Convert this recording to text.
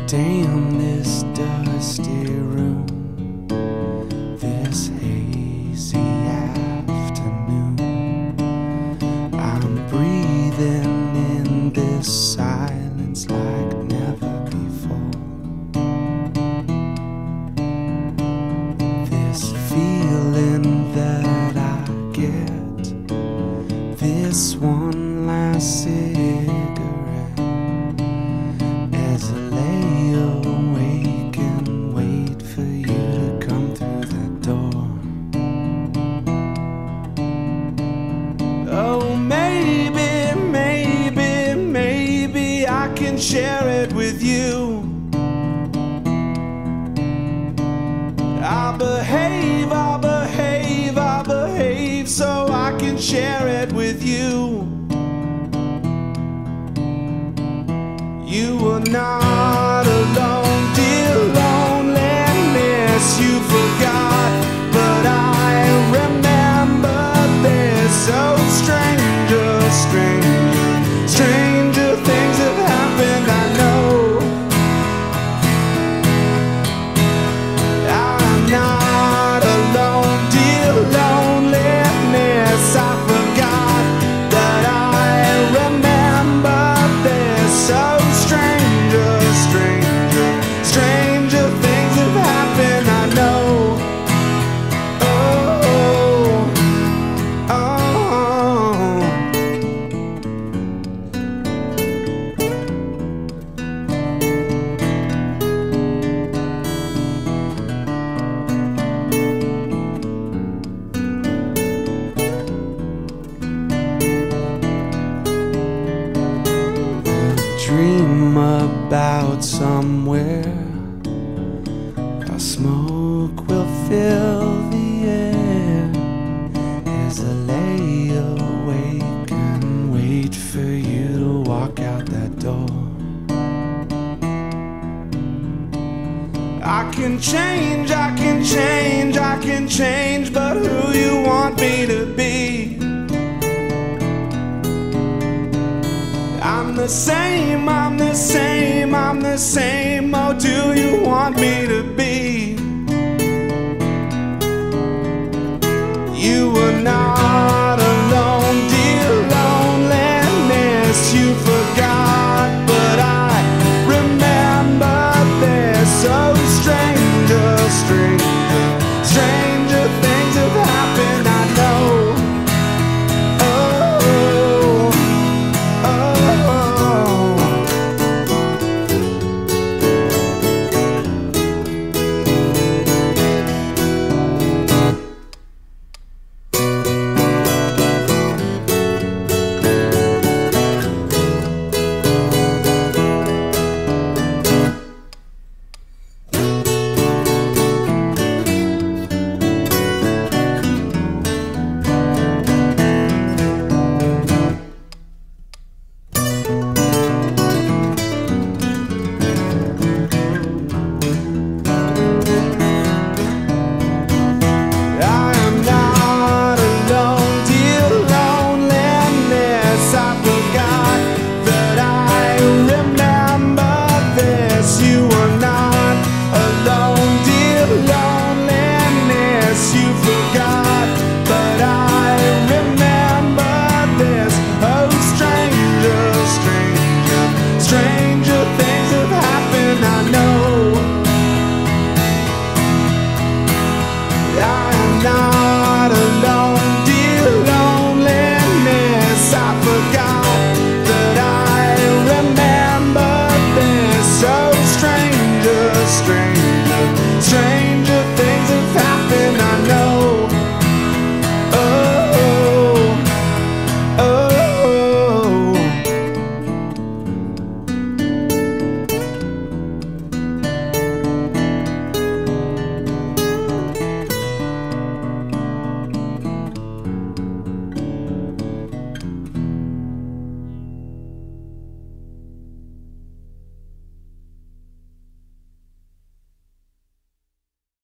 Damn this dusty room, this hazy afternoon. I'm breathing in this silence like never before. This feeling that I get, this one last cigarette, as I lay awake and wait for you to come through that door. Oh, maybe, maybe, maybe I can share it with you. I'll behave, I'll behave, I'll behave so I can share it with you. You were not alone, dear loneliness, you forgot, but I remember this. Oh, stranger, stranger, stranger things have happened, I know. I'm not alone, dear loneliness, I forgot that I remember this. Oh, stranger, stranger, stranger things have happened, I know. Oh, oh, dream about somewhere our smoke will fill the air as I lay awake and wait for you to walk out that door. I can change, I can change, I can change, but who you want me to be? I'm the same, I'm the same, I'm the same. Oh, do you want me to be? You were not alone, dear loneliness, you forgot.